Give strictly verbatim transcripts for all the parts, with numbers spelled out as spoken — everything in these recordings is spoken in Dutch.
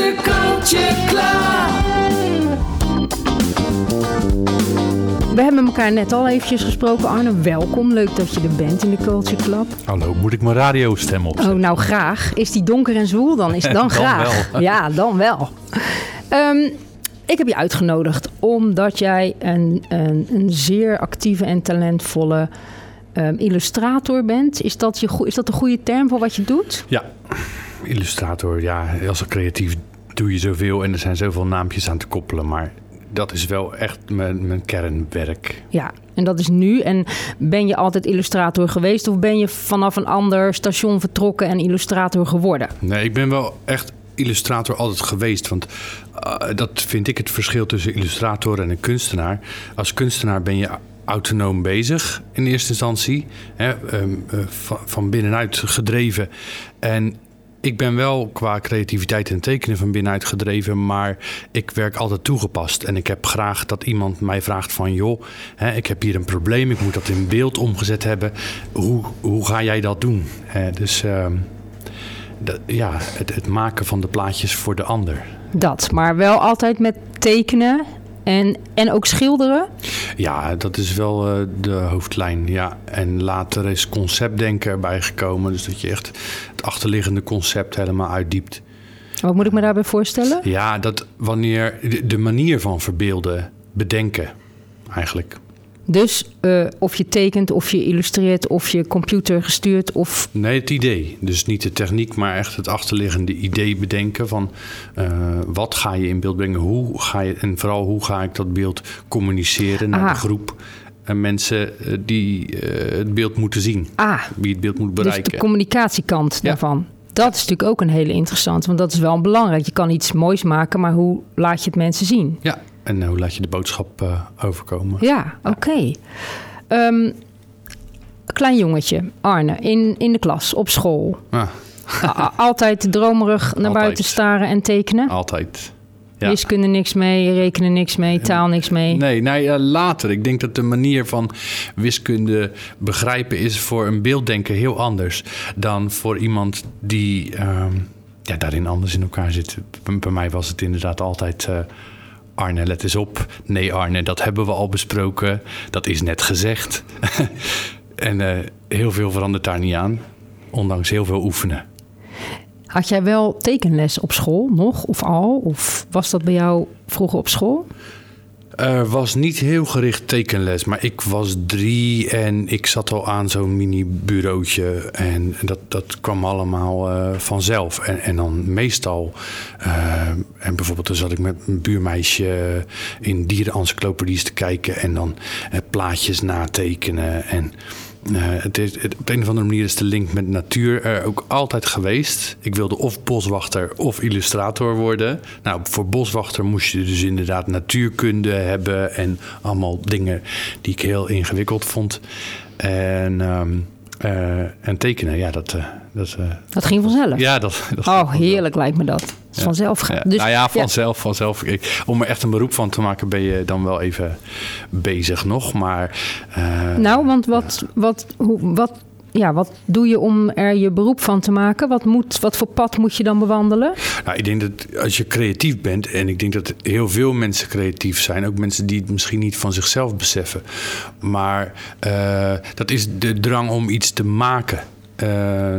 de Culture Club. We hebben elkaar net al eventjes gesproken. Arne, welkom. Leuk dat je er bent in de Culture Club. Hallo, moet ik mijn radiostem opzetten? Oh, nou graag. Is die donker en zwoel dan? Is dan, dan graag. Wel. Ja, dan wel. Um, ik heb je uitgenodigd omdat jij een, een, een zeer actieve en talentvolle um, illustrator bent. Is dat, je, is dat een goede term voor wat je doet? Ja, illustrator. Ja, als een creatief doe je zoveel en er zijn zoveel naampjes aan te koppelen, maar dat is wel echt mijn, mijn kernwerk. Ja, en dat is nu. En ben je altijd illustrator geweest of ben je vanaf een ander station vertrokken en illustrator geworden? Nee, ik ben wel echt illustrator altijd geweest. Want uh, dat vind ik het verschil tussen illustrator en een kunstenaar. Als kunstenaar ben je autonoom bezig in eerste instantie. Hè, um, uh, van, van binnenuit gedreven. En ik ben wel qua creativiteit en tekenen van binnenuit gedreven, maar ik werk altijd toegepast. En ik heb graag dat iemand mij vraagt van, joh, hè, ik heb hier een probleem, ik moet dat in beeld omgezet hebben. Hoe, hoe ga jij dat doen? Hè, dus uh, dat, ja, het, het maken van de plaatjes voor de ander. Dat, maar wel altijd met tekenen en, en ook schilderen? Ja, dat is wel uh, de hoofdlijn. Ja. En later is conceptdenken erbij gekomen. Dus dat je echt het achterliggende concept helemaal uitdiept. Wat moet ik me daarbij voorstellen? Ja, dat wanneer de, de manier van verbeelden, bedenken eigenlijk. Dus uh, of je tekent, of je illustreert, of je computer gestuurd, of... Nee, het idee. Dus niet de techniek, maar echt het achterliggende idee bedenken van uh, wat ga je in beeld brengen, hoe ga je, en vooral hoe ga ik dat beeld communiceren naar ah. de groep en mensen uh, die uh, het beeld moeten zien, ah. wie het beeld moet bereiken. Dus de communicatiekant ja. daarvan. Dat is natuurlijk ook een hele interessante, want dat is wel belangrijk. Je kan iets moois maken, maar hoe laat je het mensen zien? Ja. En hoe laat je de boodschap uh, overkomen? Ja, oké. Okay. Um, klein jongetje, Arne, in, in de klas, op school. Ah. A- altijd dromerig naar Altijd. buiten staren en tekenen? Altijd. Ja. Wiskunde niks mee, rekenen niks mee, taal niks mee? Nee, nee uh, later. Ik denk dat de manier van wiskunde begrijpen is voor een beelddenker heel anders dan voor iemand die uh, ja, daarin anders in elkaar zit. Bij, bij mij was het inderdaad altijd... Uh, Arne, let eens op. Nee, Arne, dat hebben we al besproken. Dat is net gezegd. en uh, heel veel verandert daar niet aan. Ondanks heel veel oefenen. Had jij wel tekenles op school nog of al? Of was dat bij jou vroeger op school? Er was niet heel gericht tekenles, maar ik was drie en ik zat al aan zo'n mini-bureautje. En dat, dat kwam allemaal uh, vanzelf. En, en dan meestal, uh, en bijvoorbeeld dan zat ik met een buurmeisje in dierenencyclopedies te kijken en dan uh, plaatjes natekenen. En uh, het is, het, op een of andere manier is de link met natuur er ook altijd geweest. Ik wilde of boswachter of illustrator worden. Nou, voor boswachter moest je dus inderdaad natuurkunde hebben en allemaal dingen die ik heel ingewikkeld vond. En, um, uh, en tekenen, ja, dat... Uh, dat, uh, dat ging vanzelf? Ja, dat... dat oh, heerlijk lijkt me dat. Dat is ja. vanzelf gaan. Ja. Dus, nou ja, vanzelf. Ja. vanzelf. Ik, om er echt een beroep van te maken ben je dan wel even bezig nog, maar... Uh, nou, want wat, ja. wat, hoe, wat, ja, wat doe je om er je beroep van te maken? Wat, moet, wat voor pad moet je dan bewandelen? Nou, ik denk dat als je creatief bent, en ik denk dat heel veel mensen creatief zijn, ook mensen die het misschien niet van zichzelf beseffen, maar uh, dat is de drang om iets te maken. Uh,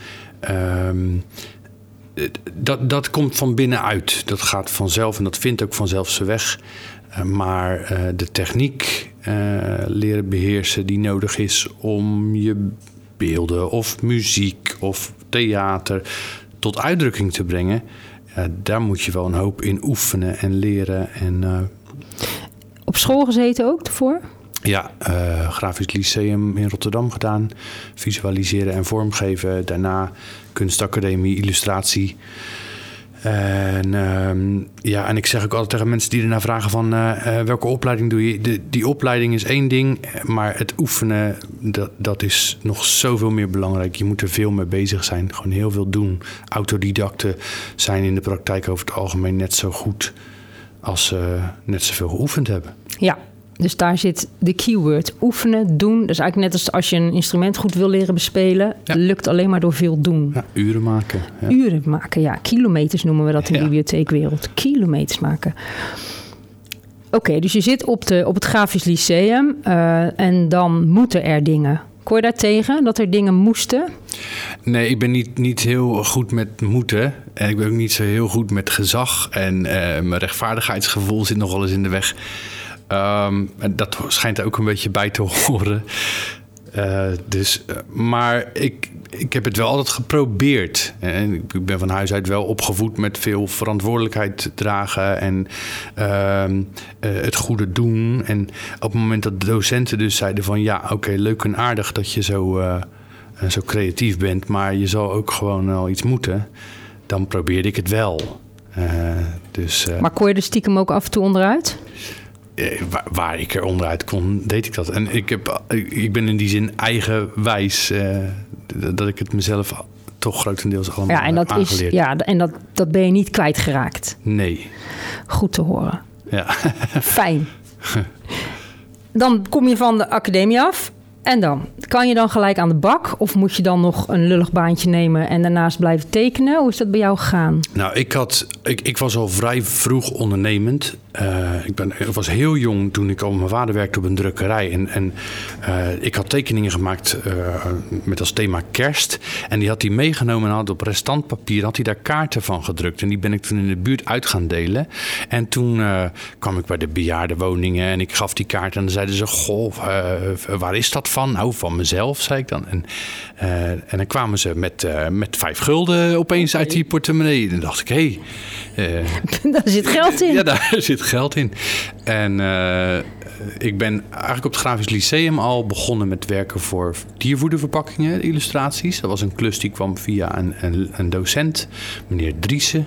um, dat, dat komt van binnenuit. Dat gaat vanzelf en dat vindt ook vanzelf zijn weg. Uh, maar uh, de techniek uh, leren beheersen die nodig is om je beelden of muziek of theater tot uitdrukking te brengen, uh, daar moet je wel een hoop in oefenen en leren. En, uh, op school gezeten ook ervoor? Ja, uh, Grafisch Lyceum in Rotterdam gedaan. Visualiseren en vormgeven. Daarna kunstacademie, illustratie. En, uh, ja, en ik zeg ook altijd tegen mensen die ernaar vragen van uh, uh, welke opleiding doe je? De, die opleiding is één ding, maar het oefenen, dat, dat is nog zoveel meer belangrijk. Je moet er veel mee bezig zijn, gewoon heel veel doen. Autodidacten zijn in de praktijk over het algemeen net zo goed als ze uh, net zoveel geoefend hebben. Ja, Dus daar zit de keyword. Oefenen, doen. Dat is eigenlijk net als als je een instrument goed wil leren bespelen. Ja. Lukt alleen maar door veel doen. Ja, uren maken. Ja. Uren maken, ja. Kilometers noemen we dat in de Ja. bibliotheekwereld. Kilometers maken. Oké, okay, dus je zit op, de, op het Grafisch Lyceum. Uh, en dan moeten er dingen. Kon je daar tegen, dat er dingen moesten? Nee, ik ben niet, niet heel goed met moeten. En ik ben ook niet zo heel goed met gezag. En uh, mijn rechtvaardigheidsgevoel zit nog wel eens in de weg. Um, en dat schijnt er ook een beetje bij te horen. Uh, dus, uh, maar ik, ik heb het wel altijd geprobeerd. En ik ben van huis uit wel opgevoed met veel verantwoordelijkheid dragen en uh, uh, het goede doen. En op het moment dat de docenten dus zeiden van ja, oké, okay, leuk en aardig dat je zo, uh, zo creatief bent, maar je zal ook gewoon wel iets moeten. Dan probeerde ik het wel. Uh, dus, uh, maar kon je er stiekem ook af en toe onderuit? Waar, waar ik er onderuit kon, deed ik dat. En ik, heb, ik ben in die zin eigenwijs uh, dat ik het mezelf toch grotendeels allemaal ja, en dat aangeleerd. Is, ja, en dat, dat ben je niet kwijtgeraakt. Nee. Goed te horen. Ja. Fijn. Dan kom je van de academie af. En dan? Kan je dan gelijk aan de bak? Of moet je dan nog een lullig baantje nemen en daarnaast blijven tekenen? Hoe is dat bij jou gegaan? Nou, ik, had, ik, ik was al vrij vroeg ondernemend. Uh, ik, ben, ik was heel jong toen ik al... Mijn vader werkte op een drukkerij. En, en uh, ik had tekeningen gemaakt uh, met als thema kerst. En die had hij meegenomen en had op restantpapier... had hij daar kaarten van gedrukt. En die ben ik toen in de buurt uit gaan delen. En toen uh, kwam ik bij de bejaardenwoningen en ik gaf die kaarten. En dan zeiden ze, goh, uh, waar is dat van? Nou, van mezelf, zei ik dan. En, uh, en dan kwamen ze met, uh, met vijf gulden opeens okay. uit die portemonnee. En dan dacht ik, hé... Hey, uh, daar zit geld in. Ja, daar zit geld in. En uh, ik ben eigenlijk op het Grafisch Lyceum al begonnen met werken voor diervoederverpakkingen, illustraties. Dat was een klus die kwam via een, een, een docent, meneer Driessen.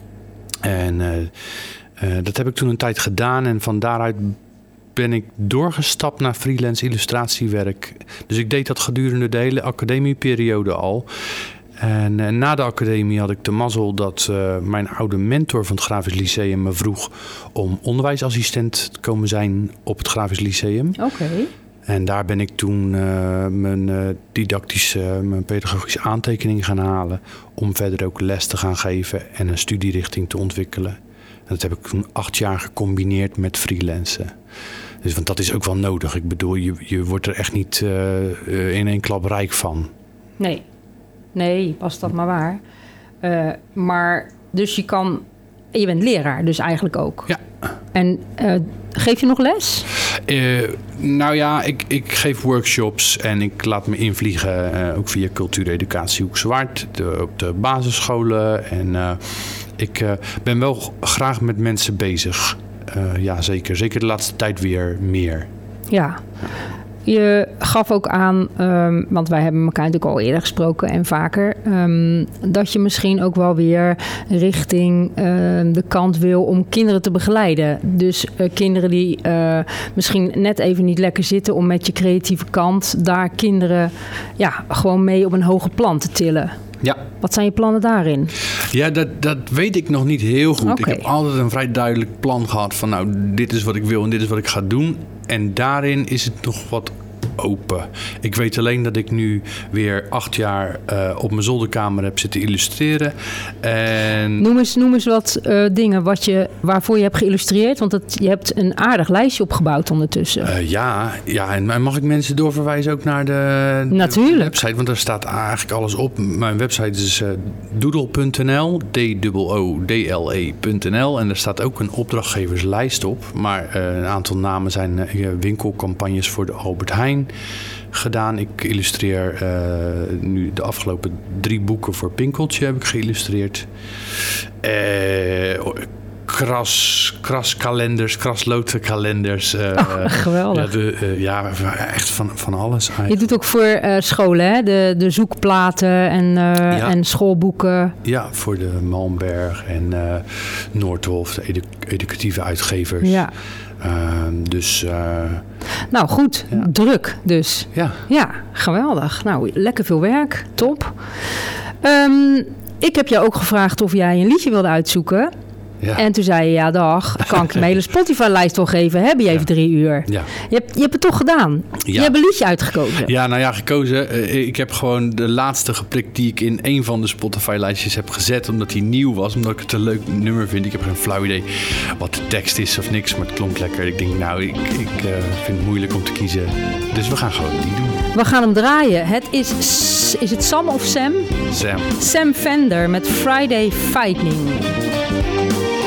En uh, uh, dat heb ik toen een tijd gedaan en van daaruit ben ik doorgestapt naar freelance illustratiewerk. Dus ik deed dat gedurende de hele academieperiode al. En uh, na de academie had ik de mazzel dat uh, mijn oude mentor van het Grafisch Lyceum me vroeg om onderwijsassistent te komen zijn op het Grafisch Lyceum. Oké. Okay. En daar ben ik toen uh, mijn uh, didactische, mijn pedagogische aantekeningen gaan halen om verder ook les te gaan geven en een studierichting te ontwikkelen. En dat heb ik toen acht jaar gecombineerd met freelancen. Dus want dat is ook wel nodig. Ik bedoel, je, je wordt er echt niet uh, in één klap rijk van. Nee. Nee, was dat maar waar. Uh, maar dus je kan... Je bent leraar dus eigenlijk ook. Ja. En uh, geef je nog les? Uh, nou ja, ik, ik geef workshops en ik laat me invliegen. Uh, ook via Cultuureducatie Hoek Zwaard. De, op de basisscholen. En uh, ik uh, ben wel graag met mensen bezig. Uh, ja, zeker. Zeker de laatste tijd weer meer. Ja. Je gaf ook aan, um, want wij hebben elkaar natuurlijk al eerder gesproken en vaker, um, dat je misschien ook wel weer richting uh, de kant wil om kinderen te begeleiden. Dus uh, kinderen die uh, misschien net even niet lekker zitten om met je creatieve kant daar kinderen ja, gewoon mee op een hoger plan te tillen. Ja. Wat zijn je plannen daarin? Ja, dat, dat weet ik nog niet heel goed. Okay. Ik heb altijd een vrij duidelijk plan gehad van nou, dit is wat ik wil en dit is wat ik ga doen. En daarin is het nog wat open. Ik weet alleen dat ik nu weer acht jaar uh, op mijn zolderkamer heb zitten illustreren. En... Noem eens, noem eens wat uh, dingen wat je, waarvoor je hebt geïllustreerd. Want het, je hebt een aardig lijstje opgebouwd ondertussen. Uh, ja, ja, en mag ik mensen doorverwijzen ook naar de, de website? Want daar staat eigenlijk alles op. Mijn website is uh, doodle punt n l, D O O D L E punt n l. En er staat ook een opdrachtgeverslijst op. Maar uh, een aantal namen zijn uh, winkelcampagnes voor de Albert Heijn gedaan. Ik illustreer uh, nu de afgelopen drie boeken voor Pinkeltje heb ik geïllustreerd. Uh, kras, kraskalenders, kraslotenkalenders. Uh, oh, geweldig. Ja, de, uh, ja, echt van, van alles eigenlijk. Je doet ook voor uh, scholen, hè? De, de zoekplaten en, uh, ja. en schoolboeken. Ja, voor de Malmberg en uh, Noordhof, de edu- educatieve uitgevers. Ja. Uh, dus... Uh, nou goed, ja. Druk dus. Ja. Ja, geweldig. Nou, lekker veel werk. Top. Um, ik heb jou ook gevraagd of jij een liedje wilde uitzoeken. Ja. En toen zei je, ja dag, kan ik mijn hele Spotify-lijst wel geven? Heb je even ja. drie uur? Ja. Je, hebt, je hebt het toch gedaan? Ja. Je hebt een liedje uitgekozen. Ja, nou ja, gekozen. Ik heb gewoon de laatste geprikt die ik in een van de Spotify-lijstjes heb gezet. Omdat die nieuw was, omdat ik het een leuk nummer vind. Ik heb geen flauw idee wat de tekst is of niks, maar het klonk lekker. Ik denk, nou, ik, ik uh, vind het moeilijk om te kiezen. Dus we gaan gewoon die doen. We gaan hem draaien. Het is, is het Sam of Sam? Sam. Sam Fender met Friday Lightning.